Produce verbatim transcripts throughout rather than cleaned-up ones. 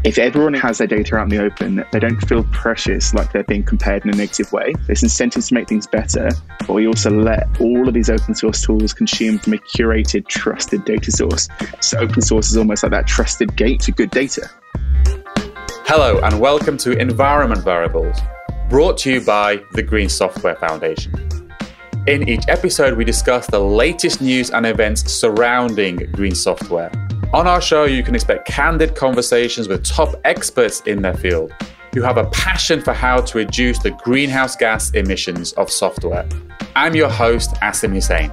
If everyone has their data out in the open, they don't feel precious like they're being compared in a negative way. There's incentives to make things better, but we also let all of these open source tools consume from a curated, trusted data source. So open source is almost like that trusted gate to good data. Hello and welcome to Environment Variables, brought to you by the Green Software Foundation. In each episode, we discuss the latest news and events surrounding green software. On our show, you can expect candid conversations with top experts in their field who have a passion for how to reduce the greenhouse gas emissions of software. I'm your host, Asim Hussain.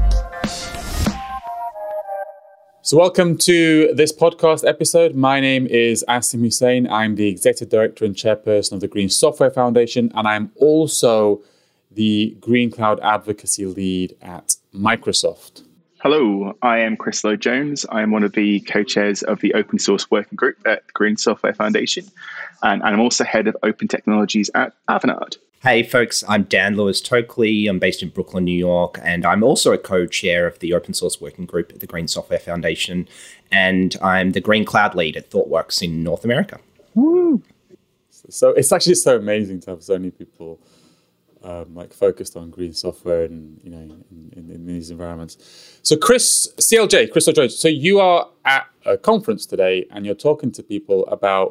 So welcome to this podcast episode. My name is Asim Hussain. I'm the Executive Director and Chairperson of the Green Software Foundation, and I'm also the Green Cloud Advocacy Lead at Microsoft. Hello, I am Chris Lloyd-Jones. I am one of the co-chairs of the Open Source Working Group at the Green Software Foundation, and I'm also head of Open Technologies at Avanade. Hey folks, I'm Dan Lewis-Tokley. I'm based in Brooklyn, New York, and I'm also a co-chair of the Open Source Working Group at the Green Software Foundation, and I'm the Green Cloud Lead at ThoughtWorks in North America. Woo! So it's actually so amazing to have so many people Um, like focused on green software and you know in, in, in these environments. So Chris, C L J, Chris Lloyd-Jones, so you are at a conference today and you're talking to people about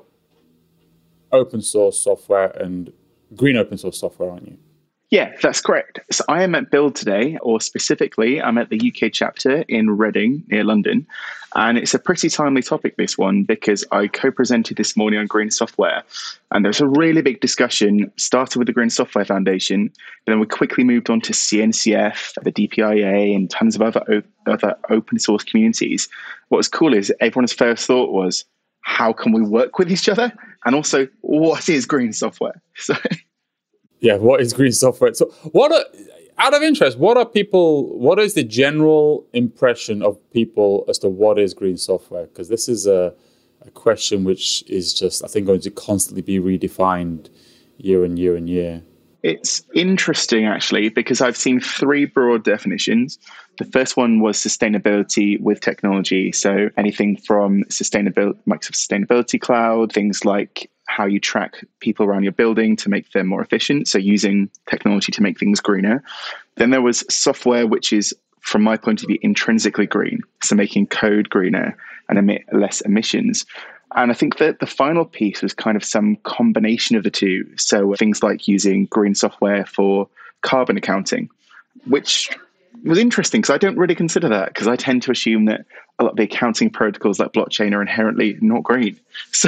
open source software and green open source software, aren't you? Yeah, that's correct. So I am at Build today, or specifically, I'm at the U K chapter in Reading, near London. And it's a pretty timely topic, this one, because I co-presented this morning on green software. And there's a really big discussion, started with the Green Software Foundation, but then we quickly moved on to C N C F, the D P I A, and tons of other, o- other open source communities. What was cool is everyone's first thought was, how can we work with each other? And also, what is green software? So... Yeah, what is green software? So, what are, out of interest, what are people, what is the general impression of people as to what is green software? Because this is a, a question which is just, I think, going to constantly be redefined year and year and year. It's interesting, actually, because I've seen three broad definitions. The first one was sustainability with technology. So anything from sustainability, Microsoft Sustainability Cloud, things like how you track people around your building to make them more efficient. So using technology to make things greener. Then there was software, which is, from my point of view, intrinsically green. So making code greener and emit less emissions. And I think that the final piece was kind of some combination of the two. So things like using green software for carbon accounting, which was interesting because I don't really consider that, because I tend to assume that a lot of the accounting protocols like blockchain are inherently not green. So,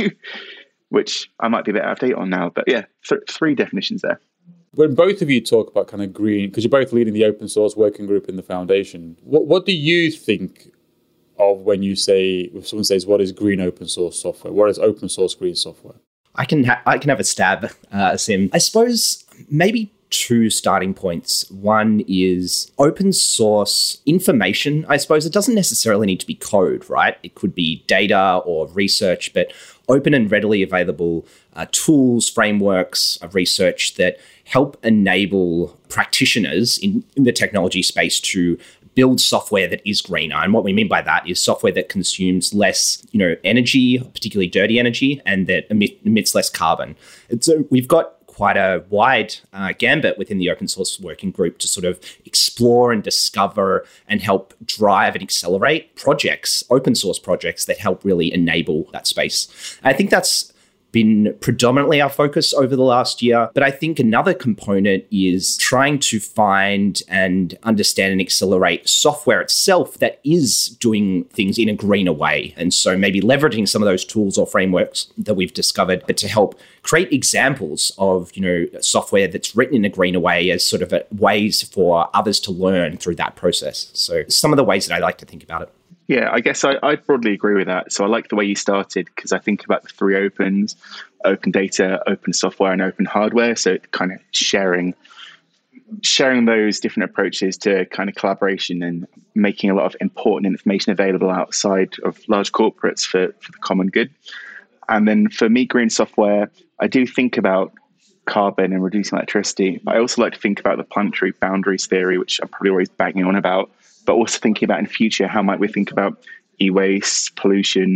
which I might be a bit out of date on now. But yeah, th- three definitions there. When both of you talk about kind of green, because you're both leading the open source working group in the foundation, what, what do you think of when you say, if someone says, what is green open source software? What is open source green software? I can ha- I can have a stab, uh, Sim. I suppose maybe two starting points. One is open source information. I suppose it doesn't necessarily need to be code, right? It could be data or research, but open and readily available uh, tools, frameworks of research that help enable practitioners in, in the technology space to build software that is greener. And what we mean by that is software that consumes less, you know, energy, particularly dirty energy, and that emit, emits less carbon. And so we've got quite a wide uh, gambit within the open source working group to sort of explore and discover and help drive and accelerate projects, open source projects that help really enable that space. And I think that's been predominantly our focus over the last year. But I think another component is trying to find and understand and accelerate software itself that is doing things in a greener way. And so maybe leveraging some of those tools or frameworks that we've discovered, but to help create examples of, you know, software that's written in a greener way as sort of a, ways for others to learn through that process. So some of the ways that I like to think about it. Yeah, I guess I, I broadly agree with that. So I like the way you started, because I think about the three opens: open data, open software, and open hardware. So kind of sharing sharing those different approaches to kind of collaboration and making a lot of important information available outside of large corporates for, for the common good. And then for me, green software, I do think about carbon and reducing electricity. I also like to think about the planetary boundaries theory, which I'm probably always banging on about, but also thinking about in future, how might we think about e-waste, pollution,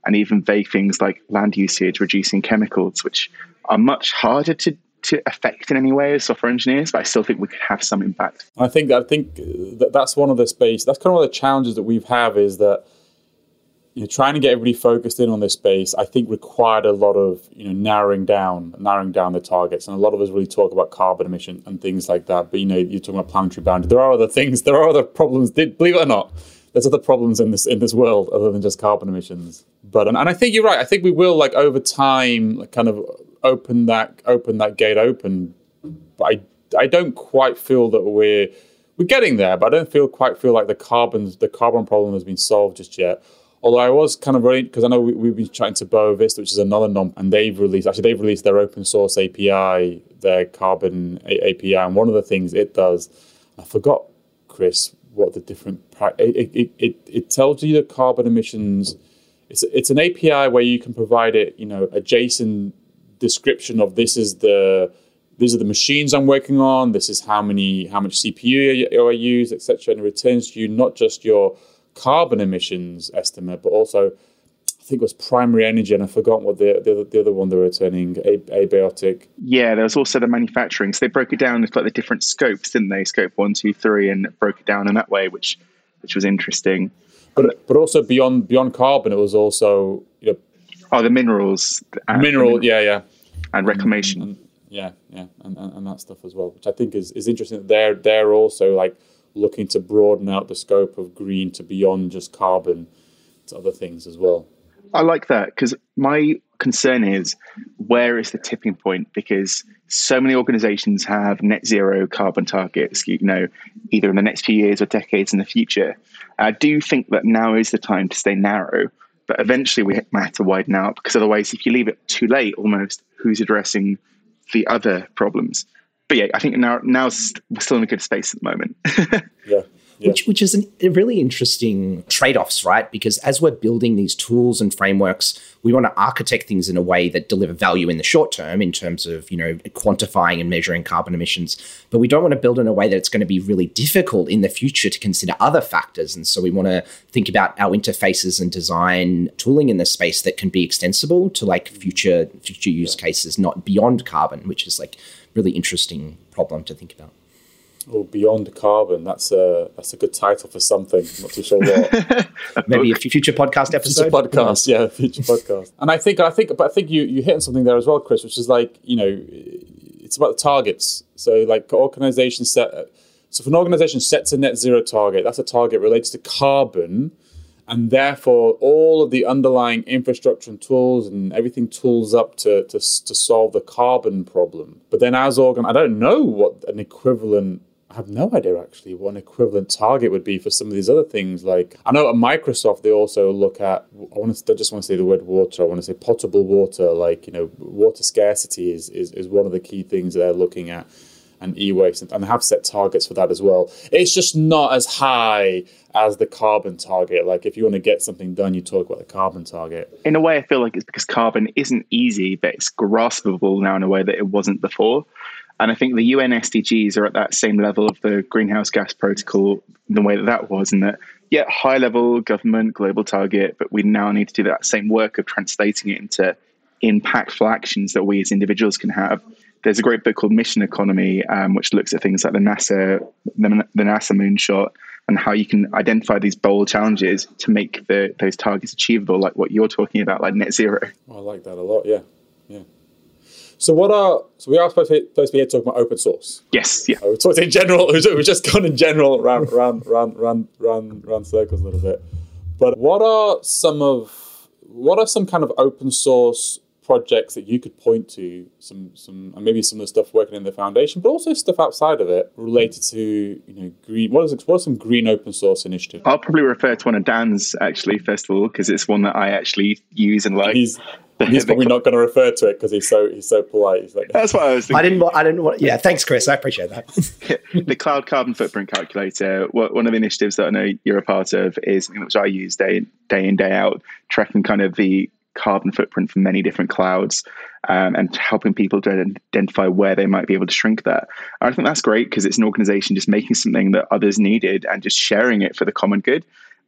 and even vague things like land usage, reducing chemicals, which are much harder to to affect in any way as software engineers, but I still think we could have some impact. I think I think that that's one of the space. That's kind of one of the challenges that we've have is that, you know, trying to get everybody focused in on this space, I think required a lot of, you know, narrowing down, narrowing down the targets. And a lot of us really talk about carbon emission and things like that. But, you know, you're talking about planetary boundary. There are other things, there are other problems, believe it or not. There's other problems in this in this world other than just carbon emissions. But and, and I think you're right. I think we will, like, over time, like, kind of open that open that gate open. But I I don't quite feel that we're we're getting there. But I don't feel quite feel like the carbon the carbon problem has been solved just yet. Although I was kind of worried because I know we, we've been chatting to BioVista, which is another non, and they've released actually they've released their open source A P I, their carbon A P I, and one of the things it does, I forgot, Chris, what the different it it it, it tells you the carbon emissions. It's it's an A P I where you can provide it, you know, a JSON description of this is the these are the machines I'm working on. This is how many how much C P U I use, et cetera. And it returns you not just your carbon emissions estimate, but also I think it was primary energy, and I forgot what the the other, the other one they were returning, a, abiotic. Yeah, there was also the manufacturing. So they broke it down into like the different scopes, didn't they? Scope one, two, three, and broke it down in that way, which which was interesting. But but also beyond beyond carbon, it was also, you know, oh, the minerals, uh, mineral, the mineral, yeah, yeah, and reclamation, and, and, yeah, yeah, and, and and that stuff as well, which I think is is interesting. They're they're also like looking to broaden out the scope of green to beyond just carbon to other things as well. I like that, because my concern is, where is the tipping point? Because so many organizations have net zero carbon targets, you know, either in the next few years or decades in the future. I do think that now is the time to stay narrow, but eventually we might have to widen out, because otherwise, if you leave it too late, almost, who's addressing the other problems? But yeah, I think now now's we're still in a good space at the moment. yeah. Yeah. Which, which is an, a really interesting trade-offs, right? Because as we're building these tools and frameworks, we want to architect things in a way that deliver value in the short term in terms of, you know, quantifying and measuring carbon emissions. But we don't want to build in a way that it's going to be really difficult in the future to consider other factors. And so we want to think about our interfaces and design tooling in this space that can be extensible to like future future use yeah. cases, not beyond carbon, which is like really interesting problem to think about. Oh, Beyond Carbon. That's a that's a good title for something. I'm not too sure what. Maybe a future podcast episode. Future podcast, yeah, future podcast. And I think I think, but I think you you hit on something there as well, Chris, which is like, you know, it's about the targets. So like organizations set. So if an organization sets a net zero target, that's a target related to carbon, and therefore all of the underlying infrastructure and tools and everything tools up to to to solve the carbon problem. But then as organ, I don't know what an equivalent. I have no idea actually what an equivalent target would be for some of these other things. Like I know at Microsoft they also look at. I want to I just want to say the word water. I want to say potable water. Like, you know, water scarcity is is, is one of the key things they're looking at, and e-waste, and, and they have set targets for that as well. It's just not as high as the carbon target. Like if you want to get something done, you talk about the carbon target. In a way, I feel like it's because carbon isn't easy, but it's graspable now in a way that it wasn't before. And I think the U N S D Gs are at that same level of the greenhouse gas protocol in the way that that was, and that, yeah, high level government, global target, but we now need to do that same work of translating it into impactful actions that we as individuals can have. There's a great book called Mission Economy, um, which looks at things like the NASA, the, the NASA moonshot, and how you can identify these bold challenges to make the, those targets achievable, like what you're talking about, like net zero. Oh, I like that a lot. Yeah, yeah. So what are so we are supposed to be, supposed to be here talking about open source? Yes, yeah. Uh, we're talking in general. We've just gone in general round, round, round, round, round, round circles a little bit. But what are some of what are some kind of open source projects that you could point to? Some, some, and maybe some of the stuff working in the foundation, but also stuff outside of it related to, you know, green. What is what are some green open source initiatives? I'll probably refer to one of Dan's actually first of all, because it's one that I actually use and like. He's, He's probably not going to refer to it because he's so he's so polite. He's like, that's what I was thinking. I didn't. Want, I didn't want. Yeah, thanks, Chris. I appreciate that. The Cloud Carbon Footprint Calculator. One of the initiatives that I know you're a part of is, which I use day day in day out, tracking kind of the carbon footprint from many different clouds, um, and helping people to identify where they might be able to shrink that. And I think that's great because it's an organization just making something that others needed and just sharing it for the common good.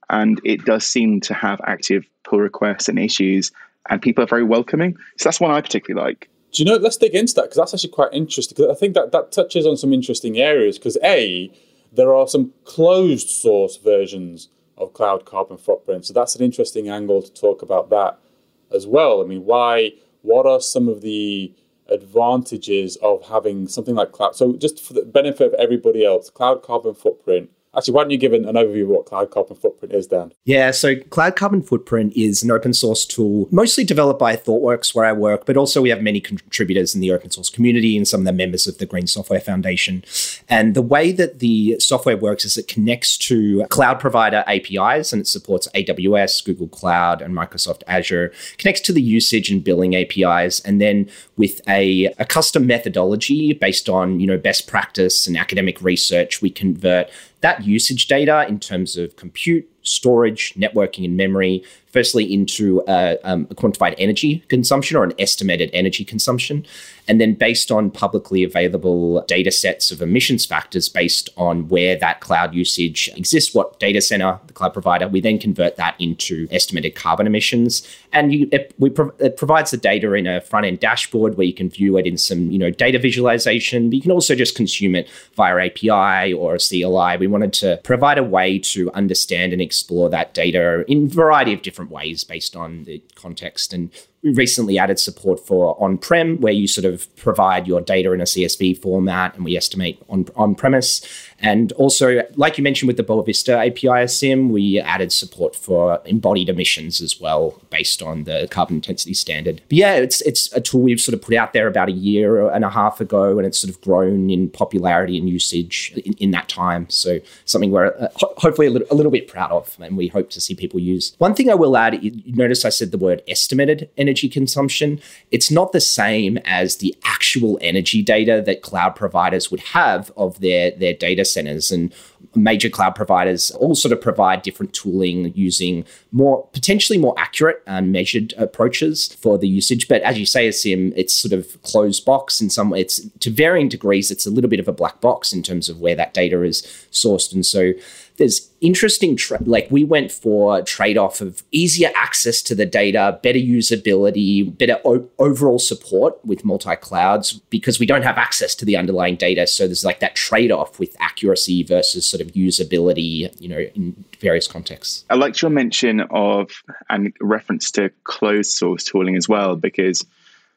and it does seem to have active pull requests and issues, and people are very welcoming. So that's one I particularly like. Do you know, let's dig into that, because that's actually quite interesting, because I think that, that touches on some interesting areas, because A, there are some closed source versions of Cloud Carbon Footprint, so that's an interesting angle to talk about that as well. I mean, why, what are some of the advantages of having something like Cloud? So just for the benefit of everybody else, Cloud Carbon Footprint. Actually, why don't you give an, an overview of what Cloud Carbon Footprint is, Dan? Yeah, so Cloud Carbon Footprint is an open source tool, mostly developed by ThoughtWorks, where I work, but also we have many contributors in the open source community and some of the members of the Green Software Foundation. And the way that the software works is it connects to cloud provider A P Is, and it supports A W S, Google Cloud, and Microsoft Azure, connects to the usage and billing A P Is, and then with a, a custom methodology based on, you know, best practice and academic research, we convert that usage data in terms of compute, storage, networking, and memory, firstly into a, um, a quantified energy consumption or an estimated energy consumption. And then based on publicly available data sets of emissions factors based on where that cloud usage exists, what data center, the cloud provider, we then convert that into estimated carbon emissions. And you, it, we pro- it provides the data in a front-end dashboard where you can view it in some, you know, data visualization, but you can also just consume it via A P I or C L I. We wanted to provide a way to understand and explore that data in a variety of different ways based on the context. And we recently added support for on-prem, where you sort of provide your data in a C S V format and we estimate on, on-premise. And also, like you mentioned with the Boa Vista A P I S I M, we added support for embodied emissions as well, based on the carbon intensity standard. But yeah, it's it's a tool we've sort of put out there about a year and a half ago, and it's sort of grown in popularity and usage in, in that time. So something we're uh, ho- hopefully a little, a little bit proud of, and we hope to see people use. One thing I will add, you notice I said the word estimated energy consumption. It's not the same as the actual energy data that cloud providers would have of their, their data centers. And major cloud providers all sort of provide different tooling using more, potentially more accurate and measured approaches for the usage. But as you say, S I M, it's sort of closed box in some way. It's to varying degrees, it's a little bit of a black box in terms of where that data is sourced. And so there's interesting, tra- like we went for a trade-off of easier access to the data, better usability, better o- overall support with multi-clouds, because we don't have access to the underlying data. So there's like that trade-off with accuracy versus sort of usability, you know, in various contexts. I liked your mention of and reference to closed source tooling as well, because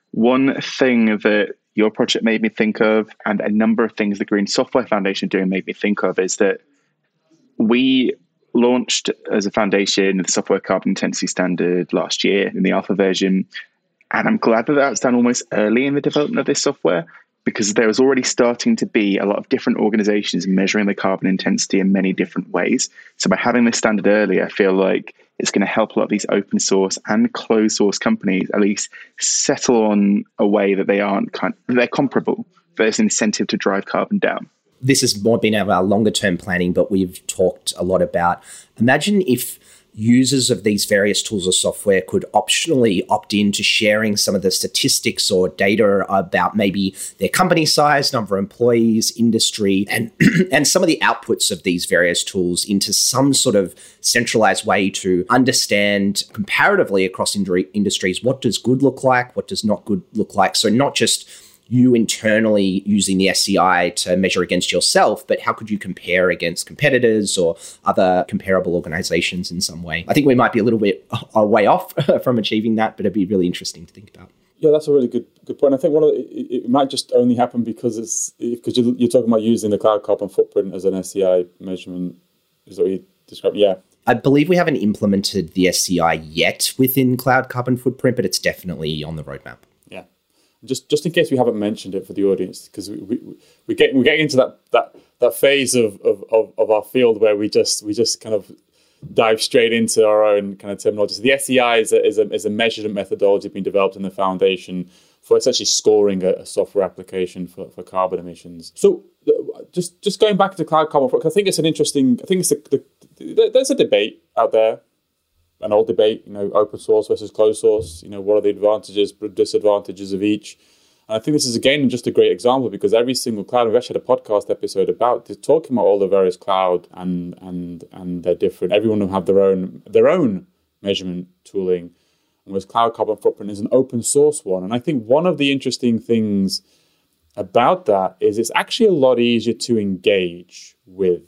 one thing that your project made me think of, and a number of things the Green Software Foundation are doing made me think of, is that we launched as a foundation the Software Carbon Intensity Standard last year in the alpha version. And I'm glad that that was done almost early in the development of this software, because there was already starting to be a lot of different organizations measuring the carbon intensity in many different ways. So by having this standard early, I feel like it's going to help a lot of these open source and closed source companies at least settle on a way that they aren't kind of, they're comparable. There's an incentive to drive carbon down. This has more been our longer term planning, but we've talked a lot about, imagine if users of these various tools or software could optionally opt in to sharing some of the statistics or data about maybe their company size, number of employees, industry, and, and some of the outputs of these various tools into some sort of centralized way to understand comparatively across industries, what does good look like, what does not good look like. So not just you internally using the S C I to measure against yourself, but how could you compare against competitors or other comparable organizations in some way? I think we might be a little bit a way off from achieving that, but it'd be really interesting to think about. Yeah, that's a really good good point. I think one of the, it, it might just only happen because it's because you're, you're talking about using the Cloud Carbon Footprint as an S C I measurement. Is that what you described? Yeah. I believe we haven't implemented the S C I yet within Cloud Carbon Footprint, but it's definitely on the roadmap. Yeah. Just just in case we haven't mentioned it for the audience, because we, we we get we're getting into that that that phase of, of, of, of our field where we just we just kind of dive straight into our own kind of terminology. So the S C I is a, is a is a measurement methodology being developed in the foundation for essentially scoring a, a software application for, for carbon emissions. So just just going back to Cloud Carbon, I think it's an interesting. I think it's a, the, there's a debate out there. An old debate, you know, open source versus closed source. You know, what are the advantages, disadvantages of each? And I think this is, again, just a great example because every single cloud, we've actually had a podcast episode about this, talking about all the various cloud and and and they're different. Everyone will have their own their own measurement tooling. And whereas Cloud Carbon Footprint is an open source one. And I think one of the interesting things about that is it's actually a lot easier to engage with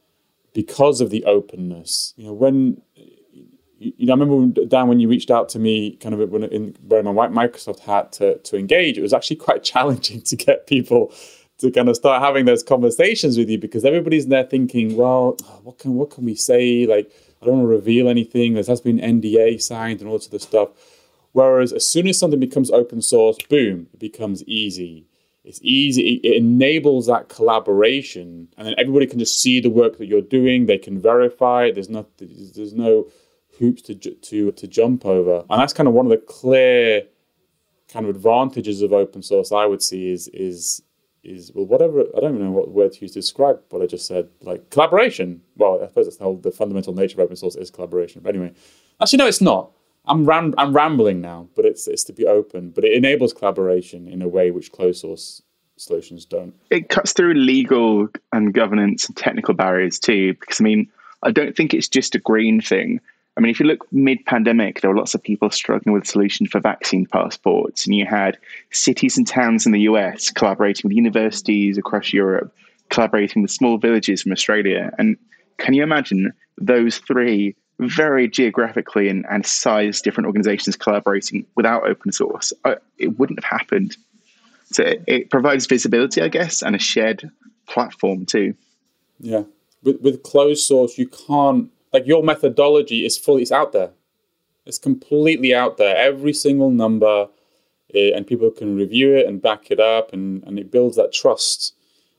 because of the openness. You know, when you know, I remember, Dan, when you reached out to me, kind of when in wearing my white Microsoft hat to to engage, it was actually quite challenging to get people to kind of start having those conversations with you because everybody's there thinking, well, what can what can we say? Like, I don't want to reveal anything. There has been N D A signed and all sorts of stuff. Whereas as soon as something becomes open source, boom, it becomes easy. It's easy. It enables that collaboration, and then everybody can just see the work that you're doing. They can verify it. There's not. There's no hoops to to to jump over, and that's kind of one of the clear kind of advantages of open source. I would see is is is well, whatever. I don't even know what word to use to describe what I just said. Like collaboration. Well, I suppose that's the whole the fundamental nature of open source is collaboration. But anyway, actually, no, it's not. I'm ram- I'm rambling now, but it's it's to be open. But it enables collaboration in a way which closed source solutions don't. It cuts through legal and governance and technical barriers too, because I mean, I don't think it's just a green thing. I mean, if you look mid-pandemic, there were lots of people struggling with solutions for vaccine passports, and you had cities and towns in the U S collaborating with universities across Europe, collaborating with small villages from Australia. And can you imagine those three very geographically and, and size different organizations collaborating without open source? It wouldn't have happened. So it, it provides visibility, I guess, and a shared platform too. Yeah. With, with closed source, you can't, like your methodology is fully, it's out there. It's completely out there. Every single number, uh, and people can review it and back it up, and, and it builds that trust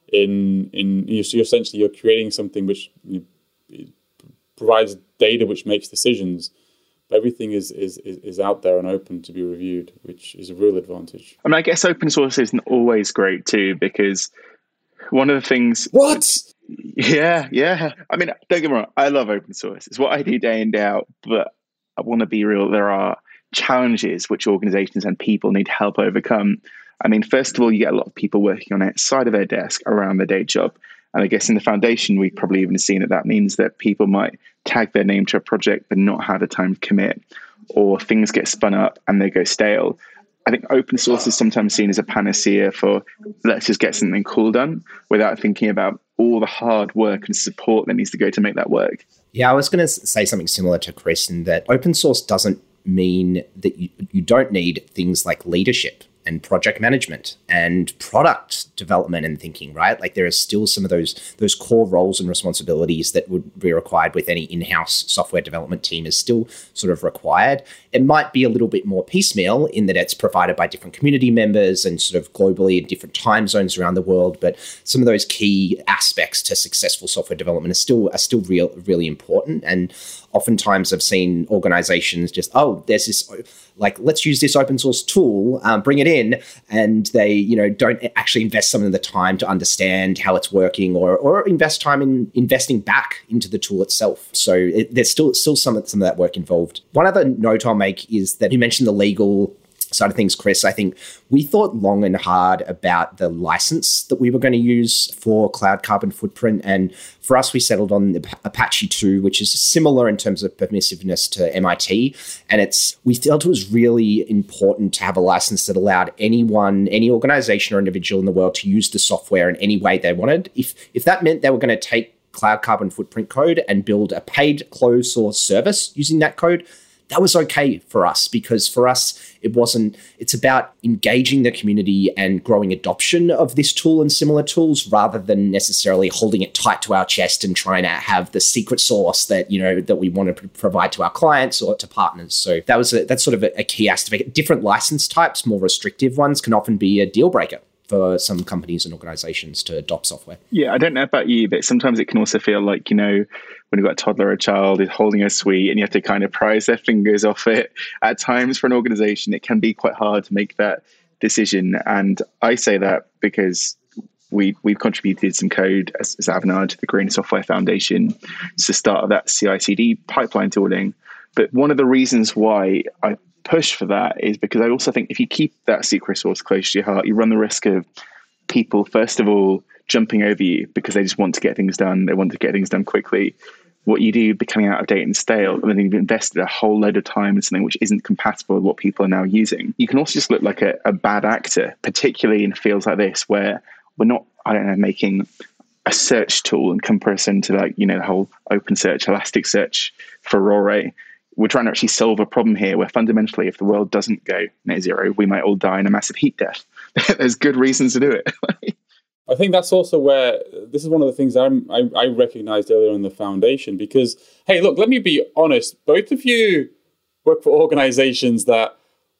in, in you so essentially you're creating something which you know, provides data which makes decisions. But everything is, is, is out there and open to be reviewed, which is a real advantage. I mean, I guess open source isn't always great too, because one of the things... What? Yeah, yeah. I mean, don't get me wrong. I love open source. It's what I do day in, day out. But I want to be real. There are challenges which organizations and people need help overcome. I mean, first of all, you get a lot of people working on it outside of their desk around their day job. And I guess in the foundation, we've probably even seen that that means that people might tag their name to a project but not have the time to commit, or things get spun up and they go stale. I think open source is sometimes seen as a panacea for let's just get something cool done without thinking about all the hard work and support that needs to go to make that work. Yeah, I was going to say something similar to Chris in that open source doesn't mean that you, you don't need things like leadership and project management and product development and thinking, right? Like there are still some of those those core roles and responsibilities that would be required with any in-house software development team is still sort of required. It might be a little bit more piecemeal in that it's provided by different community members and sort of globally in different time zones around the world. But some of those key aspects to successful software development are still are still real, really important. And oftentimes I've seen organizations just, oh, there's this, like, let's use this open source tool, um, bring it in, and they, you know, don't actually invest some of the time to understand how it's working, or or invest time in investing back into the tool itself. So it, there's still still some of, some of that work involved. One other note I'll make is that you mentioned the legal side of things, Chris. I think we thought long and hard about the license that we were going to use for Cloud Carbon Footprint. And for us, we settled on the Apache two, which is similar in terms of permissiveness to M I T. And it's we felt it was really important to have a license that allowed anyone, any organization or individual in the world to use the software in any way they wanted. If if that meant they were going to take Cloud Carbon Footprint code and build a paid closed source service using that code, that was okay for us, because for us, it wasn't, it's about engaging the community and growing adoption of this tool and similar tools, rather than necessarily holding it tight to our chest and trying to have the secret sauce that, you know, that we want to provide to our clients or to partners. So that was a, that's sort of a, a key aspect. Different license types, more restrictive ones, can often be a deal breaker for some companies and organizations to adopt software. Yeah, I don't know about you, but sometimes it can also feel like, you know, when you've got a toddler or a child is holding a sweet and you have to kind of prise their fingers off it. At times for an organization, it can be quite hard to make that decision. And I say that because we, we've contributed some code as, as Avanade to the Green Software Foundation. It's the start of that C I C D pipeline tooling. But one of the reasons why I push for that is because I also think if you keep that secret source close to your heart, you run the risk of people, first of all, jumping over you because they just want to get things done. They want to get things done quickly. What you do becoming out of date and stale, and then you've invested a whole load of time in something which isn't compatible with what people are now using. You can also just look like a, a bad actor, particularly in fields like this where we're not, I don't know, making a search tool in comparison to like, you know, the whole OpenSearch, Elasticsearch, Furore. We're trying to actually solve a problem here where fundamentally, if the world doesn't go net zero, we might all die in a massive heat death. There's good reasons to do it. I think that's also where, this is one of the things I'm, I, I recognized earlier in the foundation because, hey, look, let me be honest. Both of you work for organizations that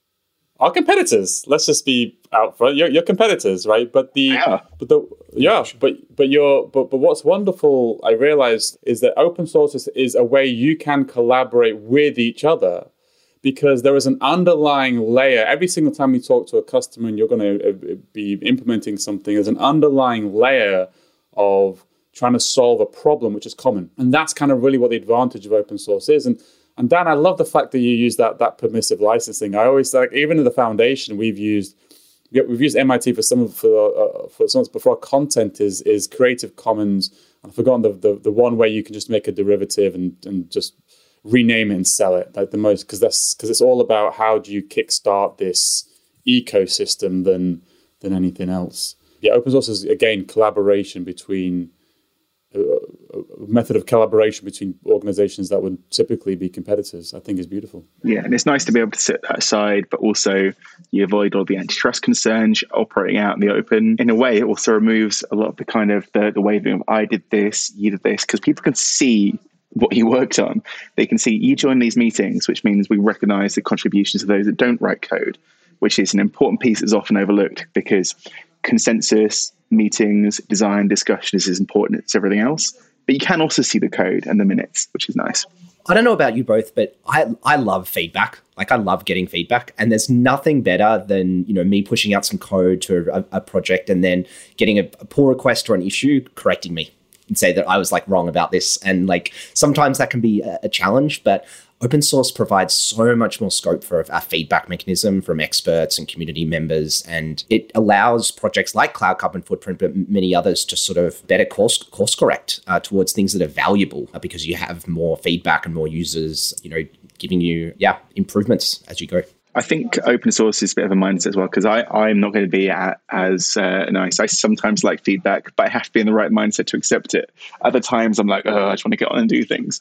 are competitors. Let's just be out front. You're, you're competitors, right? But the, yeah. but the, yeah, but, but you're, but, but what's wonderful, I realized, is that open source is, is a way you can collaborate with each other. Because there is an underlying layer. Every single time you talk to a customer and you're going to be implementing something, there's an underlying layer of trying to solve a problem, which is common. And that's kind of really what the advantage of open source is. And and Dan, I love the fact that you use that that permissive licensing. I always like, even in the foundation, we've used we've used M I T for some of for uh, for some before. Our content is is Creative Commons. I've forgotten the, the the one where you can just make a derivative and and just rename it and sell it, like the most, because that's because it's all about how do you kickstart this ecosystem than than anything else. Yeah, open source is again collaboration between a, a method of collaboration between organizations that would typically be competitors. I think is beautiful. Yeah, and it's nice to be able to sit that aside, but also you avoid all the antitrust concerns operating out in the open. In a way, it also removes a lot of the kind of the, the waving of I did this, you did this, because people can see what you worked on. They can see you join these meetings, which means we recognize the contributions of those that don't write code, which is an important piece that's often overlooked because consensus, meetings, design, discussion is as important as everything else. But you can also see the code and the minutes, which is nice. I don't know about you both, but I I love feedback. Like I love getting feedback, and there's nothing better than, you know, me pushing out some code to a, a project and then getting a, a pull request or an issue correcting me and say that I was like wrong about this. And like sometimes that can be a, a challenge, but open source provides so much more scope for a feedback mechanism from experts and community members. And it allows projects like Cloud Carbon Footprint, but many others to sort of better course, course correct uh, towards things that are valuable uh, because you have more feedback and more users, you know, giving you, yeah, improvements as you go. I think open source is a bit of a mindset as well, because I'm not going to be a, as uh, nice. I sometimes like feedback, but I have to be in the right mindset to accept it. Other times I'm like, oh, I just want to get on and do things.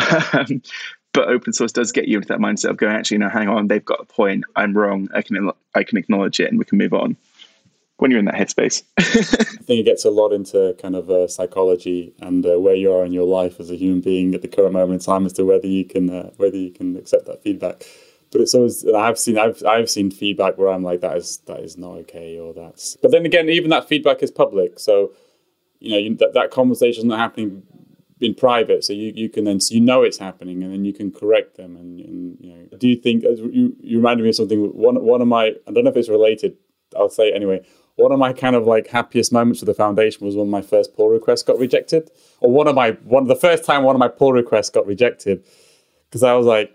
um, but open source does get you into that mindset of going, actually, no, hang on, they've got a point. I'm wrong. I can I can acknowledge it and we can move on. When you're in that headspace. I think it gets a lot into kind of uh, psychology and uh, where you are in your life as a human being at the current moment in time as to whether you can uh, whether you can accept that feedback. But it's always, I've seen I've I've seen feedback where I'm like, that is that is not okay, or that's. But then again, even that feedback is public, so you know you, that that conversation is not happening in private, so you, you can then so you know it's happening, and then you can correct them. And, and you know, do you think you you reminded me of something? One one of my I don't know if it's related. I'll say it anyway. One of my kind of like happiest moments with the foundation was when my first pull request got rejected, or one of my one the first time one of my pull requests got rejected, because I was like.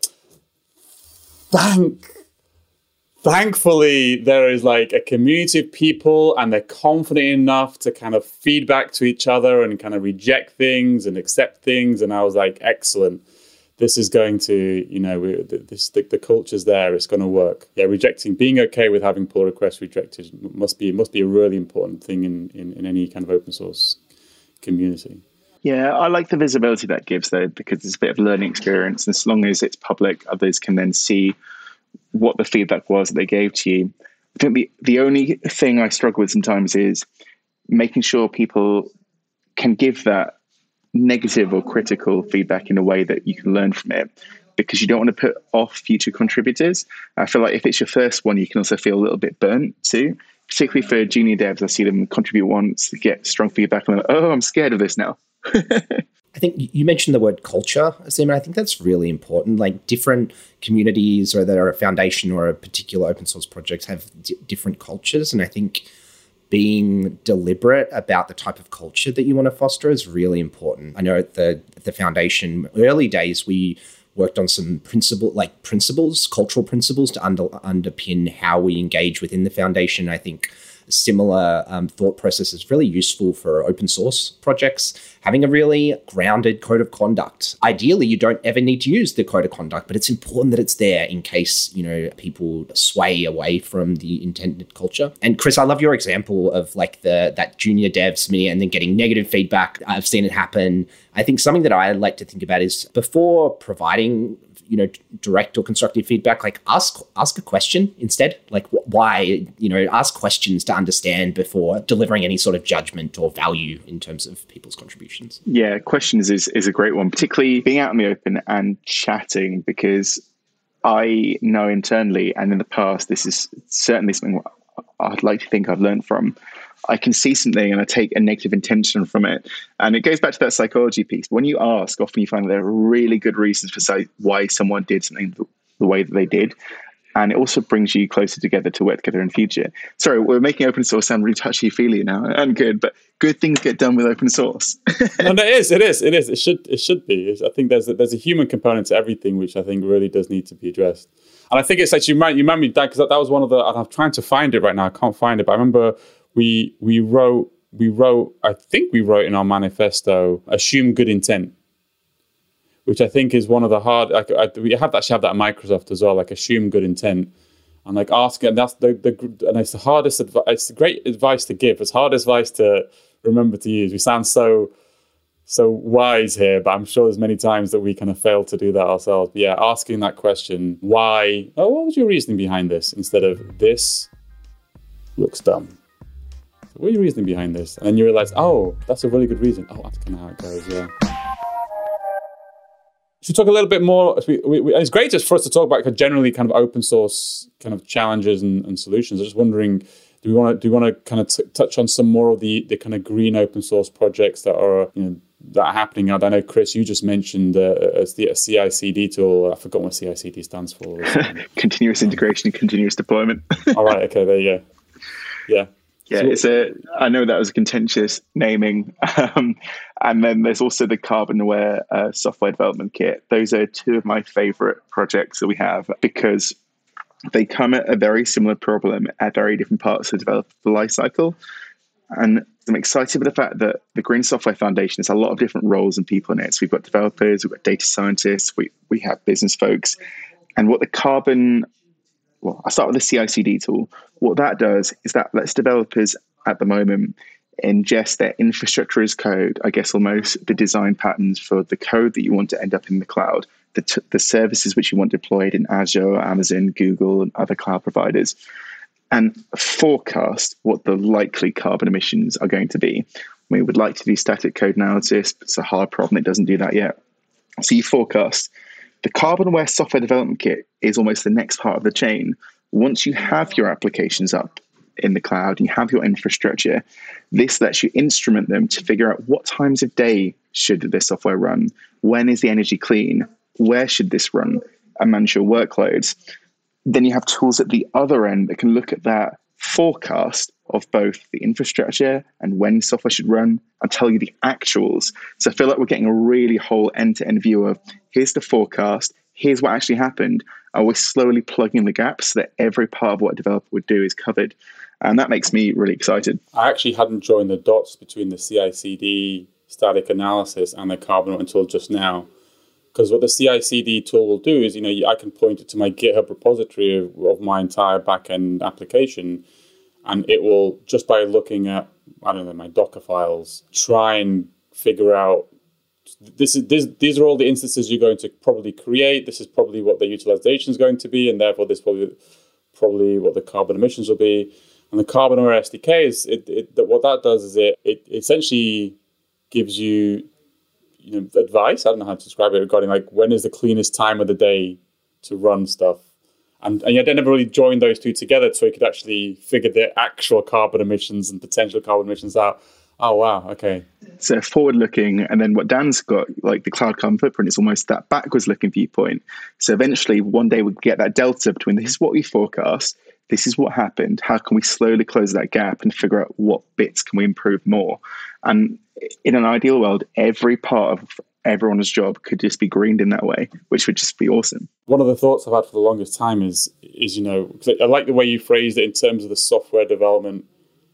Thank, thankfully, there is like a community of people and they're confident enough to kind of feedback to each other and kind of reject things and accept things. And I was like, excellent. This is going to, you know, we, this the, the culture's there. It's going to work. Yeah, rejecting, being okay with having pull requests rejected must be must be a really important thing in, in, in any kind of open source community. Yeah, I like the visibility that gives, though, because it's a bit of a learning experience. And as long as it's public, others can then see what the feedback was that they gave to you. I think the, the only thing I struggle with sometimes is making sure people can give that negative or critical feedback in a way that you can learn from it, because you don't want to put off future contributors. I feel like if it's your first one, you can also feel a little bit burnt too. Particularly for junior devs, I see them contribute once, get strong feedback, and I'm like, oh, I'm scared of this now. I think you mentioned the word culture, Asim, and I think that's really important. Like different communities, or they're a foundation or a particular open source project, have d- different cultures. And I think being deliberate about the type of culture that you want to foster is really important. I know at the, at the foundation, early days, we worked on some principle, like principles, cultural principles to under, underpin how we engage within the foundation. I think a similar um, thought process is really useful for open source projects, having a really grounded code of conduct. Ideally, you don't ever need to use the code of conduct, but it's important that it's there in case, you know, people sway away from the intended culture. And Chris, I love your example of like the that junior dev submitting and then getting negative feedback. I've seen it happen. I think something that I like to think about is before providing, you know, direct or constructive feedback, like ask ask a question instead. Like wh- why, you know, ask questions to understand before delivering any sort of judgment or value in terms of people's contributions. Yeah, questions is is a great one, particularly being out in the open and chatting, because I know internally and in the past, this is certainly something I'd like to think I've learned from. I can see something and I take a negative intention from it. And it goes back to that psychology piece. When you ask, often you find there are really good reasons for say why someone did something the, the way that they did. And it also brings you closer together to work together in the future. Sorry, we're making open source sound really touchy-feely now and good, but good things get done with open source. No, no, it is, it is, it is. It should, it should be. I think there's a, there's a human component to everything, which I think really does need to be addressed. And I think it's actually, you might, you might be that, because that, that was one of the, I'm trying to find it right now. I can't find it, but I remember we we wrote, we wrote, I think we wrote in our manifesto, assume good intent, which I think is one of the hard, like, I, we have to actually have that at Microsoft as well, like assume good intent. And like ask, and that's the, the and it's the hardest advice, it's great advice to give. It's hard advice to remember to use. We sound so, so wise here, but I'm sure there's many times that we kind of fail to do that ourselves. But yeah, asking that question, why, oh, what was your reasoning behind this? Instead of this looks dumb. So what are your reasoning behind this? And then you realize, oh, that's a really good reason. Oh, that's kind of how it goes, yeah. Should we talk a little bit more? We, we, it's great just for us to talk about generally kind of open source kind of challenges and, and solutions. I'm just wondering, do we want to do we want to kind of t- touch on some more of the, the kind of green open source projects that are, you know, that are happening? I know, Chris, you just mentioned uh, as the C I C D tool. I forgot what C I C D stands for. Continuous integration and continuous deployment. All right. Okay. There you go. Yeah. Yeah, so, it's a. I know that was a contentious naming, um, and then there's also the Carbon Aware uh, software development kit. Those are two of my favorite projects that we have because they come at a very similar problem at very different parts of the developer lifecycle. And I'm excited with the fact that the Green Software Foundation has a lot of different roles and people in it. So we've got developers, we've got data scientists, we we have business folks, and what the Carbon Well, I'll start with the C I C D tool. What that does is that lets developers at the moment ingest their infrastructure as code, I guess almost the design patterns for the code that you want to end up in the cloud, the, t- the services which you want deployed in Azure, Amazon, Google, and other cloud providers, and forecast what the likely carbon emissions are going to be. We would like to do static code analysis, but it's a hard problem. It doesn't do that yet. So you forecast. The Carbon Aware software development kit is almost the next part of the chain. Once you have your applications up in the cloud, you have your infrastructure, this lets you instrument them to figure out what times of day should this software run, when is the energy clean, where should this run, and manage your workloads. Then you have tools at the other end that can look at that forecast of both the infrastructure and when software should run and tell you the actuals. So I feel like we're getting a really whole end-to-end view of here's the forecast, here's what actually happened, and we're slowly plugging the gaps so that every part of what a developer would do is covered. And that makes me really excited. I actually hadn't joined the dots between the C I C D static analysis and the Carbon until just now. Because what the C I C D tool will do is, you know, I can point it to my GitHub repository of, of my entire backend application, and it will, just by looking at, I don't know, my Docker files, try and figure out, this is this, these are all the instances you're going to probably create. This is probably what the utilization is going to be, and therefore this is probably, probably what the carbon emissions will be. And the Carbon Aware S D K, is it, it, what that does is it, it essentially gives you, you know, advice, I don't know how to describe it, regarding like when is the cleanest time of the day to run stuff. And, and you had never really joined those two together so you could actually figure the actual carbon emissions and potential carbon emissions out. Oh, wow. Okay. So forward looking. And then what Dan's got, like the cloud carbon footprint, is almost that backwards looking viewpoint. So eventually one day we'll get that delta between this is what we forecast, this is what happened, how can we slowly close that gap and figure out what bits can we improve more. And in an ideal world, every part of everyone's job could just be greened in that way, which would just be awesome. One of the thoughts I've had for the longest time is, is you know, 'cause I like the way you phrased it in terms of the software development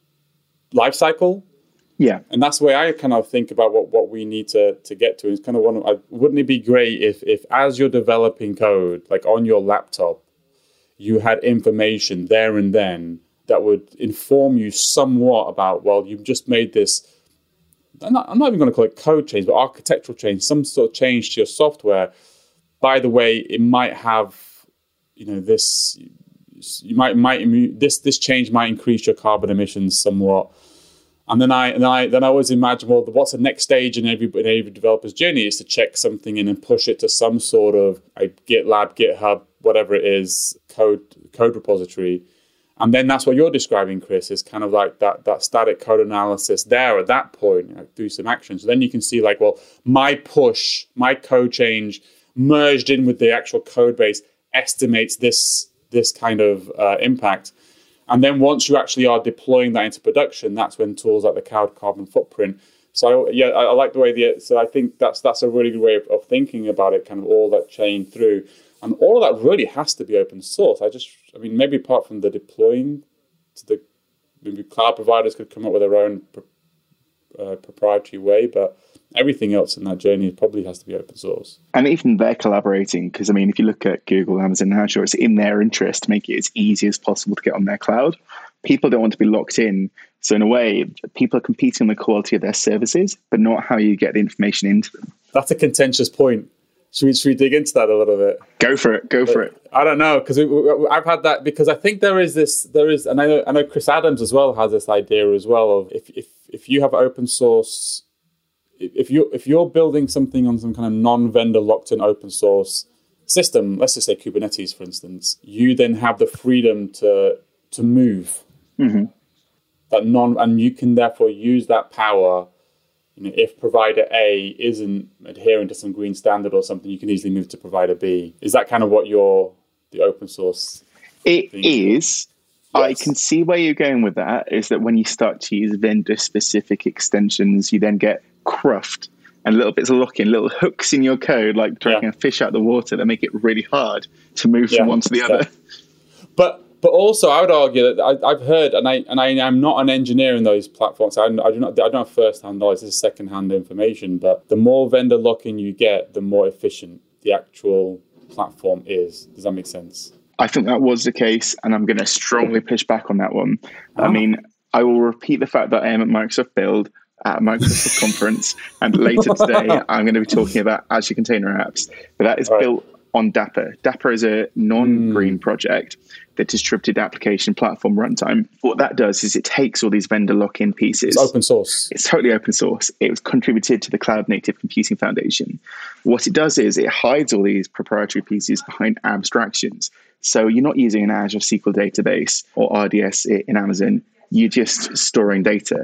life cycle. Yeah. And that's the way I kind of think about what, what we need to, to get to. It's kind of one of, I, wouldn't it be great if, if as you're developing code, like on your laptop, you had information there and then that would inform you somewhat about, well, you've just made this, I'm not, I'm not even going to call it code change, but architectural change, some sort of change to your software. By the way, it might have, you know, this, you might, might this, this change might increase your carbon emissions somewhat. And then I, and I, then I always imagine, well, what's the next stage in every, in every developer's journey is to check something in and push it to some sort of a GitLab, GitHub, whatever it is, code, code repository. And then that's what you're describing, Chris, is kind of like that, that static code analysis there at that point, you know, through some actions. So then you can see like, well, my push, my code change merged in with the actual code base estimates this, this kind of uh, impact. And then once you actually are deploying that into production, that's when tools like the Cloud Carbon Footprint. So yeah, I, I like the way the, so I think that's, that's a really good way of, of thinking about it, kind of all that chain through. And all of that really has to be open source. I just, I mean, maybe apart from the deploying to the, maybe cloud providers could come up with their own uh, proprietary way, but everything else in that journey probably has to be open source. And even they're collaborating, because I mean, if you look at Google, Amazon, and Azure, it's in their interest to make it as easy as possible to get on their cloud. People don't want to be locked in. So in a way, people are competing on the quality of their services, but not how you get the information into them. That's a contentious point. Should we, should we dig into that a little bit? Go for it. Go for it. I don't know, because I've had that, because I think there is this, there is, and I know, I know Chris Adams as well has this idea as well of if if if you have open source, if you if you're building something on some kind of non-vendor locked-in open source system, let's just say Kubernetes, for instance, you then have the freedom to to move mm-hmm. that non, and you can therefore use that power. You know, if provider A isn't adhering to some green standard or something, you can easily move to provider B. Is that kind of what your the open source? It is. Yes. I can see where you're going with that. Is that when you start to use vendor-specific extensions, you then get cruft and little bits of lock-in, little hooks in your code, like dragging yeah. a fish out of the water, that make it really hard to move yeah, from one to the other. But. But also, I would argue that I, I've heard, and I and I am not an engineer in those platforms. I, I do not. I don't have first-hand knowledge. This is second-hand information. But the more vendor lock-in you get, the more efficient the actual platform is. Does that make sense? I think that was the case, and I'm going to strongly push back on that one. Ah. I mean, I will repeat the fact that I am at Microsoft Build at a Microsoft conference, and later today I'm going to be talking about Azure Container Apps. But that is right. built on Dapper. Dapper is a non-green mm. project, the distributed application platform runtime. What that does is it takes all these vendor lock-in pieces. It's open source. It's totally open source. It was contributed to the Cloud Native Computing Foundation. What it does is it hides all these proprietary pieces behind abstractions. So you're not using an Azure S Q L database or R D S in Amazon. You're just storing data.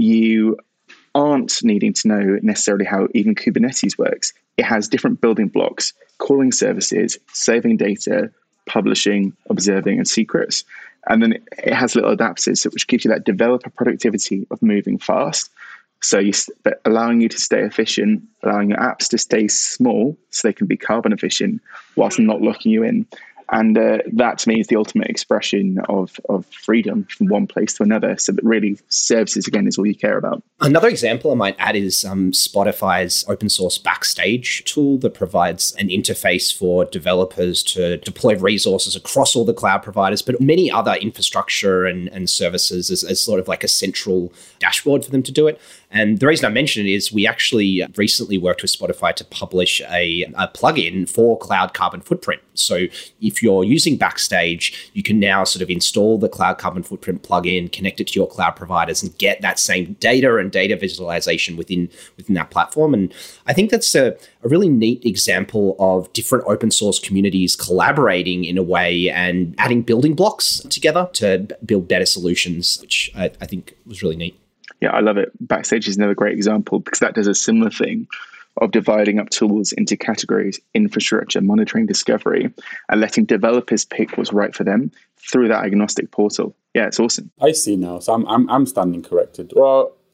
You aren't needing to know necessarily how even Kubernetes works. It has different building blocks, calling services, saving data, publishing, observing, and secrets. And then it has little adapters, which gives you that developer productivity of moving fast. So you, allowing you to stay efficient, allowing your apps to stay small so they can be carbon efficient whilst not locking you in. And uh, that to me is the ultimate expression of, of freedom from one place to another. So that really services, again, is all you care about. Another example I might add is um, Spotify's open source Backstage tool that provides an interface for developers to deploy resources across all the cloud providers, but many other infrastructure and, and services as, as sort of like a central dashboard for them to do it. And the reason I mention it is we actually recently worked with Spotify to publish a, a plugin for Cloud Carbon Footprint. So if you're using Backstage, you can now sort of install the Cloud Carbon Footprint plugin, connect it to your cloud providers, and get that same data and data visualization within, within that platform. And I think that's a, a really neat example of different open source communities collaborating in a way and adding building blocks together to b- build better solutions, which I, I think was really neat. Yeah, I love it. Backstage is another great example because that does a similar thing of dividing up tools into categories, infrastructure, monitoring, discovery, and letting developers pick what's right for them through that agnostic portal. Yeah, it's awesome. I see now. So I'm I'm, I'm standing corrected. Well,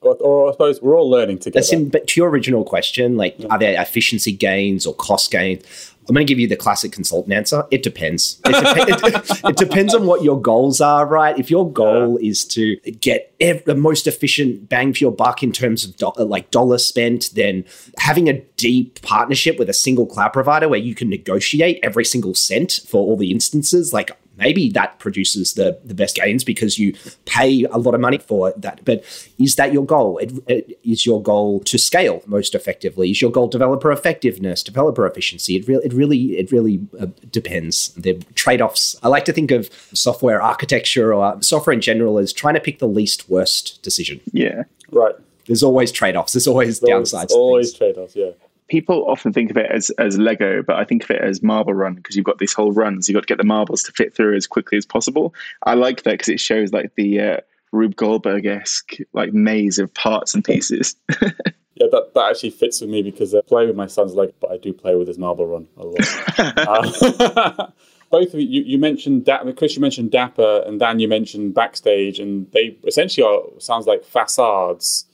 Or, or I suppose we're all learning together. That's in, but to your original question, like, yeah. are there efficiency gains or cost gains? I'm going to give you the classic consultant answer. It depends. It, dep- it, it depends on what your goals are, right? If your goal yeah. is to get ev- the most efficient bang for your buck in terms of do- like dollar spent, then having a deep partnership with a single cloud provider where you can negotiate every single cent for all the instances, like maybe that produces the, the best gains because you pay a lot of money for that. But is that your goal? It, it, is your goal to scale most effectively? Is your goal developer effectiveness, developer efficiency? It, re- it really it really uh, depends. The trade-offs. I like to think of software architecture or software in general as trying to pick the least worst decision. Yeah. Right. There's always trade-offs. There's always There's downsides. Always trade-offs, yeah. People often think of it as, as Lego, but I think of it as Marble Run because you've got these whole runs. You've got to get the marbles to fit through as quickly as possible. I like that because it shows like the uh, Rube Goldberg-esque like maze of parts and pieces. Yeah, that, that actually fits with me because I play with my sons, like, but I do play with his Marble Run a lot. uh, both of you, you, you mentioned, da- Chris, you mentioned Dapper, and Dan, you mentioned Backstage, and they essentially are, sounds like facades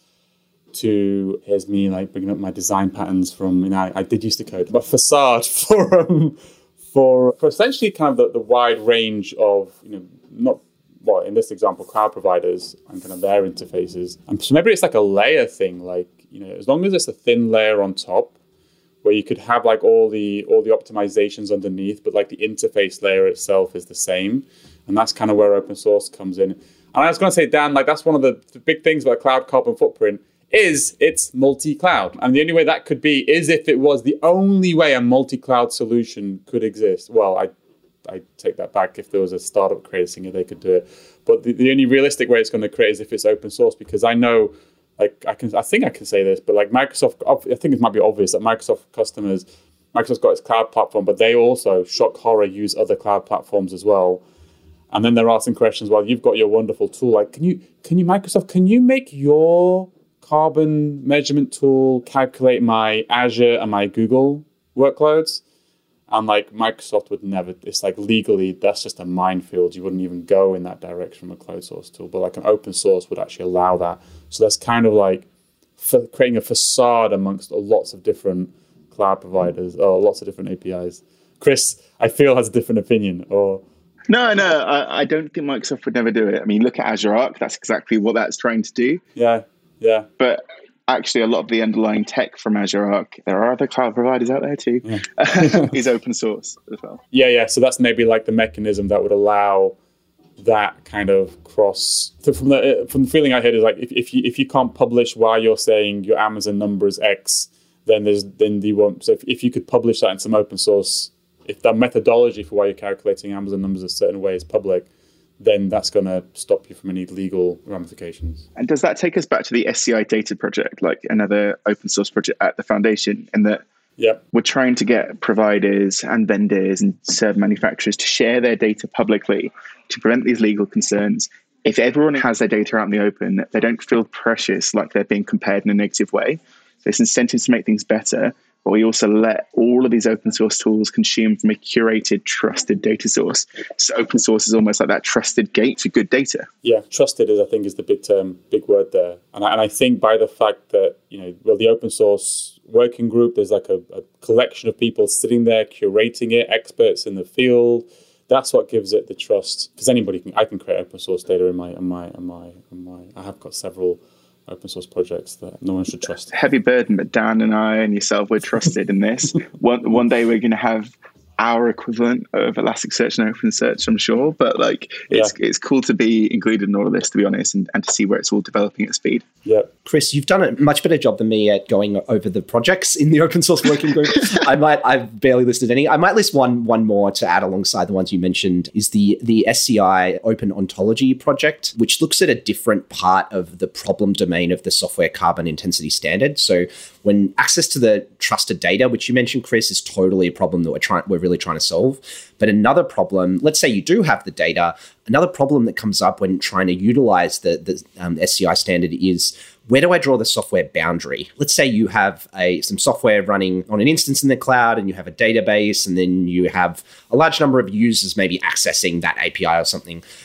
to, here's me like bringing up my design patterns from, you know, I, I did used to code, but facade for um, for, for essentially kind of the, the wide range of, you know, not, well, in this example, cloud providers and kind of their interfaces. And so maybe it's like a layer thing, like, you know, as long as it's a thin layer on top where you could have like all the all the optimizations underneath, but like the interface layer itself is the same. And that's kind of where open source comes in. And I was going to say, Dan, like that's one of the, the big things about cloud carbon footprint is it's multi-cloud. And the only way that could be is if it was the only way a multi-cloud solution could exist. Well, I I take that back. If there was a startup creating it, they could do it. But the, the only realistic way it's going to create is if it's open source, because I know, like I can, I think I can say this, but like Microsoft, I think it might be obvious that Microsoft customers, Microsoft's got its cloud platform, but they also, shock horror, use other cloud platforms as well. And then they're asking questions, well, you've got your wonderful tool. Like, can you, can you, Microsoft, can you make your carbon measurement tool calculate my Azure and my Google workloads? And like Microsoft would never, it's like legally, that's just a minefield. You wouldn't even go in that direction from a closed source tool. But like an open source would actually allow that. So that's kind of like for creating a facade amongst lots of different cloud providers or lots of different A P Is. Chris, I feel, has a different opinion. Or No, no, I, I don't think Microsoft would never do it. I mean, look at Azure Arc. That's exactly what that's trying to do. Yeah, yeah. But actually, a lot of the underlying tech from Azure Arc, there are other cloud providers out there too, yeah. is open source as well. Yeah, yeah. So that's maybe like the mechanism that would allow that kind of cross. So from the from the feeling I had is like if, if you if you can't publish while you're saying your Amazon number is X, then there's then you won't. So if, if you could publish that in some open source, if that methodology for why you're calculating Amazon numbers a certain way is public, then that's going to stop you from any legal ramifications. And does that take us back to the S C I Data project, like another open source project at the foundation, in that yep. we're trying to get providers and vendors and server manufacturers to share their data publicly to prevent these legal concerns? If everyone has their data out in the open, they don't feel precious, like they're being compared in a negative way. There's incentives to make things better. But we also let all of these open source tools consume from a curated, trusted data source. So open source is almost like that trusted gate to good data. Yeah, trusted is, I think, is the big term, big word there. And I, and I think by the fact that, you know, well, the open source working group, there's like a, a collection of people sitting there curating it, experts in the field. That's what gives it the trust. Because anybody can, I can create open source data in my, in my, in my, in my. I have got several open source projects that no one should trust. Heavy burden, but Dan and I and yourself, we're trusted in this. One one day we're going to have our equivalent of Elasticsearch and OpenSearch, I'm sure. But like, it's yeah. it's cool to be included in all of this, to be honest, and, and to see where it's all developing at speed. Yeah, Chris, you've done a much better job than me at going over the projects in the open source working group. I might, I've barely listed any. I might list one one more to add alongside the ones you mentioned. Is the the S C I Open Ontology project, which looks at a different part of the problem domain of the software carbon intensity standard. So when access to the trusted data, which you mentioned, Chris, is totally a problem that we're trying, we're really trying to solve. But another problem, let's say you do have the data, another problem that comes up when trying to utilize the, the um, S C I standard is, where do I draw the software boundary? Let's say you have a some software running on an instance in the cloud and you have a database, and then you have a large number of users maybe accessing that A P I or something.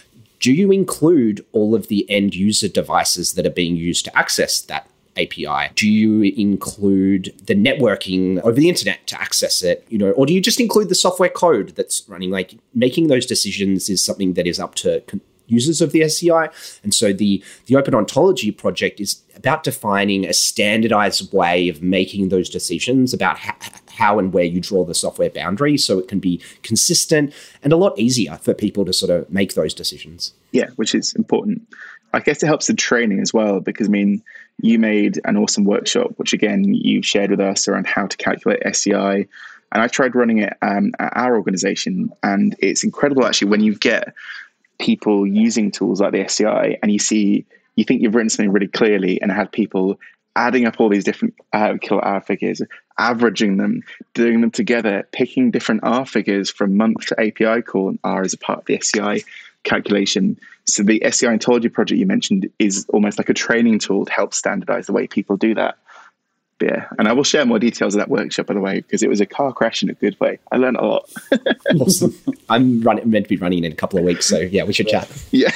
do you include all of the end user devices that are being used to access that A P I? Do you include the networking over the internet to access it? You know, or do you just include the software code that's running? Like, making those decisions is something that is up to con- users of the S C I. And so the, the Open Ontology project is about defining a standardized way of making those decisions about ha- how and where you draw the software boundary, so it can be consistent and a lot easier for people to sort of make those decisions. Yeah, which is important. I guess it helps the training as well, because I mean, you made an awesome workshop, which again, you shared with us around how to calculate S C I. And I tried running it um, at our organization, and it's incredible actually when you get people using tools like the S C I and you see, you think you've written something really clearly and had people adding up all these different uh, kilowatt hour figures, averaging them, doing them together, picking different R figures from month to A P I call, and R is a part of the S C I calculation. So the S C I Ontology project you mentioned is almost like a training tool to help standardize the way people do that. But yeah, and I will share more details of that workshop, by the way, because it was a car crash in a good way. I learned a lot. Awesome. I'm run- meant to be running in a couple of weeks, so yeah, we should yeah. chat. Yeah.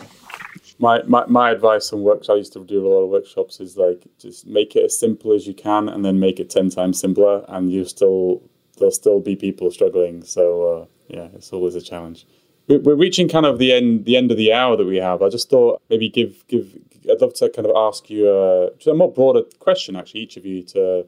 My, my my advice on workshops, I used to do a lot of workshops, is like, just make it as simple as you can and then make it ten times simpler, and you still there'll still be people struggling. So uh, yeah, it's always a challenge. We're reaching kind of the end the end of the hour that we have. I just thought maybe give give I'd love to kind of ask you a, a more broader question, actually, each of you, to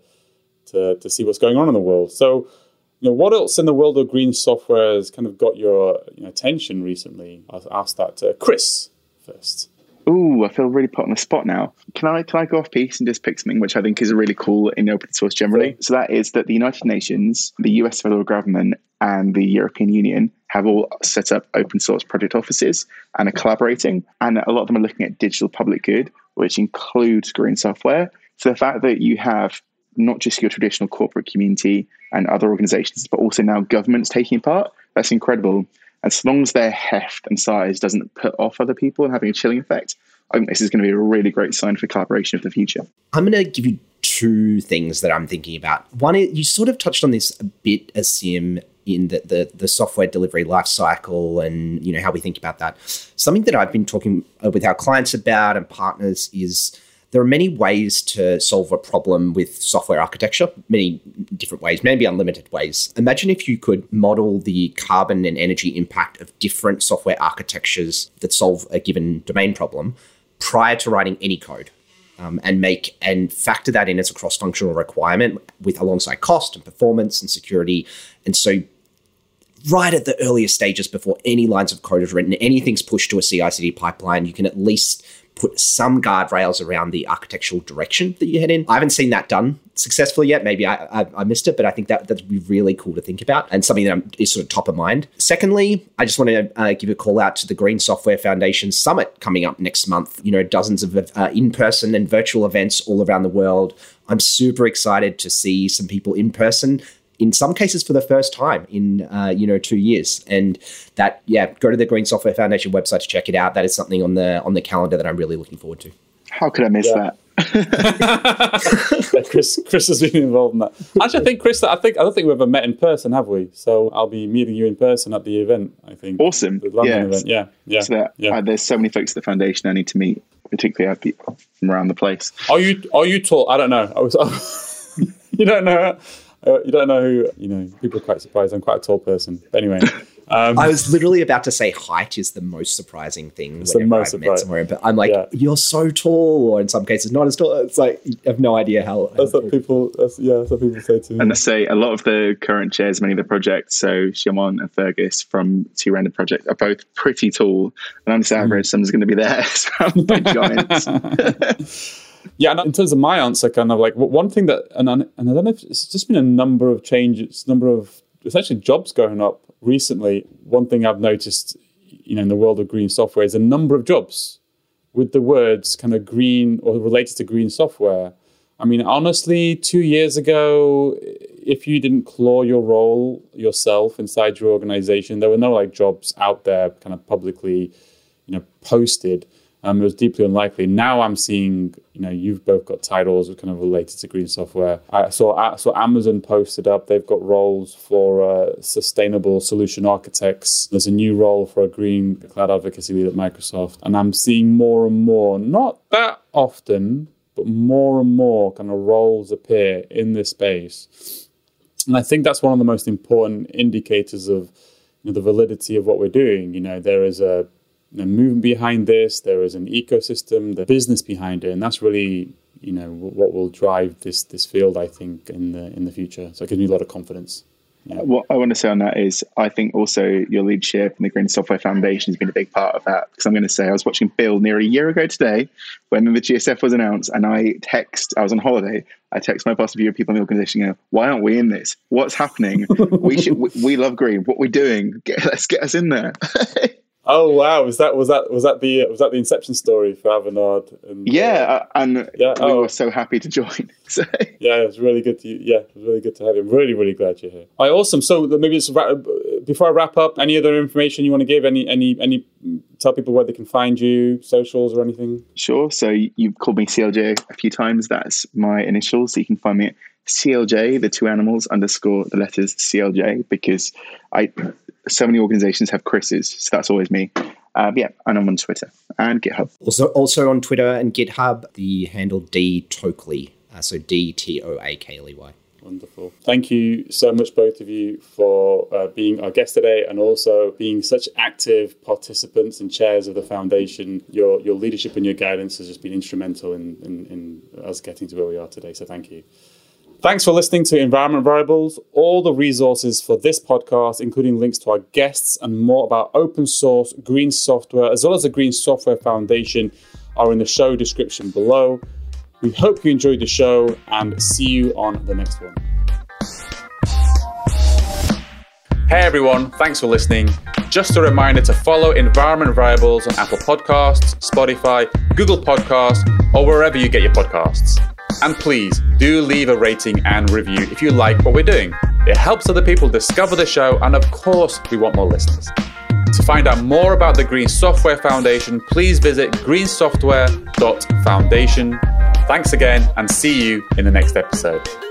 to to see what's going on in the world. So, you know, what else in the world of green software has kind of got your, you know, attention recently? I'll ask that to Chris first. Ooh, I feel really put on the spot now. Can I can I go off piece and just pick something which I think is really cool in open source generally? Sure. So that is that the United Nations, the U S federal government, and the European Union have all set up open source project offices and are collaborating. And a lot of them are looking at digital public good, which includes green software. So the fact that you have not just your traditional corporate community and other organizations, but also now governments taking part, that's incredible. As long as their heft and size doesn't put off other people and having a chilling effect, I think this is going to be a really great sign for collaboration of the future. I'm going to give you two things that I'm thinking about. One, you sort of touched on this a bit, Asim, in the, the, the software delivery lifecycle and, you know, how we think about that. Something that I've been talking with our clients about and partners is there are many ways to solve a problem with software architecture, many different ways, maybe unlimited ways. Imagine if you could model the carbon and energy impact of different software architectures that solve a given domain problem prior to writing any code. Um, and make and factor that in as a cross-functional requirement with alongside cost and performance and security. And so right at the earliest stages before any lines of code is written, anything's pushed to a C I C D pipeline, you can at least put some guardrails around the architectural direction that you head in. I haven't seen that done successfully yet. Maybe I, I, I missed it, but I think that that'd be really cool to think about and something that I'm, is sort of top of mind. Secondly, I just want to uh, give a call out to the Green Software Foundation Summit coming up next month. You know, dozens of uh, in-person and virtual events all around the world. I'm super excited to see some people in person, in some cases for the first time in, uh, you know, two years. And that, yeah, go to the Green Software Foundation website to check it out. That is something on the on the calendar that I'm really looking forward to. How could I miss Yeah. that? Yeah, Chris, Chris has been involved in that. Actually, I think Chris, I think I don't think we've ever met in person, have we? So I'll be meeting you in person at the event. I think. Awesome. The London Yeah. event. Yeah, yeah. So that, yeah. uh, there's so many folks at the foundation I need to meet, particularly our people from around the place. Are you are you tall? I don't know. I was. You don't know. Uh, you don't know who. You know, people are quite surprised. I'm quite a tall person. But anyway. Um, I was literally about to say height is the most surprising thing It's the whenever most I've met surprising. somewhere, but I'm like, Yeah. you're so tall, or in some cases not as tall. It's like, you have no idea how. that's what people. That's, yeah, that's what people say to me. And I say a lot of the current chairs, many of the projects, so Shimon and Fergus from Two Render Project are both pretty tall. And on this average, someone's going to be there surrounded by giants. Yeah, and in terms of my answer, kind of like one thing that, and, and I don't know if it's just been a number of changes, number of essentially jobs going up recently. One thing I've noticed, you know, in the world of green software is a number of jobs with the words kind of green or related to green software. I mean, honestly, two years ago, if you didn't claw your role yourself inside your organization, there were no like jobs out there kind of publicly, you know, posted. Um, it was deeply unlikely. Now I'm seeing, you know, you've both got titles kind of related to green software. I saw, I saw Amazon posted up, they've got roles for uh, sustainable solution architects. There's a new role for a green cloud advocacy lead at Microsoft. And I'm seeing more and more, not that often, but more and more kind of roles appear in this space. And I think that's one of the most important indicators of, you know, the validity of what we're doing. You know, there is a The movement behind this, there is an ecosystem, the business behind it, and that's really, you know, what will drive this this field, I think, in the in the future. So it gives me a lot of confidence. Yeah. What I want to say on that is, I think also your leadership and the Green Software Foundation has been a big part of that. Because I'm going to say, I was watching Build nearly a year ago today when the G S F was announced, and I text, I was on holiday, I text my boss, a few people in the organization, you know, why aren't we in this? What's happening? we should, we, we love green. What are we doing? Get, let's get us in there. Oh wow! Was that was that was that the was that the inception story for Avanade? And, yeah, uh, and yeah, we oh. were so happy to join. So. Yeah, it was really good to yeah, it was really good to have you. I'm really really glad you're here. All right, awesome. So maybe just before I wrap up, any other information you want to give? Any any any tell people where they can find you, socials or anything? Sure. So you've called me C L J a few times. That's my initials. So you can find me at C L J, the two animals underscore the letters C L J, because I. So many organizations have Chris's, so that's always me. Uh, yeah, and I'm on Twitter and GitHub. Also, also on Twitter and GitHub, the handle D Toakley, uh, so D T O A K L E Y. Wonderful. Thank you so much, both of you, for uh, being our guest today and also being such active participants and chairs of the foundation. Your your leadership and your guidance has just been instrumental in, in, in us getting to where we are today, so thank you. Thanks for listening to Environment Variables. All the resources for this podcast, including links to our guests and more about open source green software, as well as the Green Software Foundation, are in the show description below. We hope you enjoyed the show and see you on the next one. Hey everyone, thanks for listening. Just a reminder to follow Environment Variables on Apple Podcasts, Spotify, Google Podcasts, or wherever you get your podcasts. And please do leave a rating and review if you like what we're doing. It helps other people discover the show, and of course, we want more listeners. To find out more about the Green Software Foundation, please visit green software dot foundation. Thanks again, and see you in the next episode.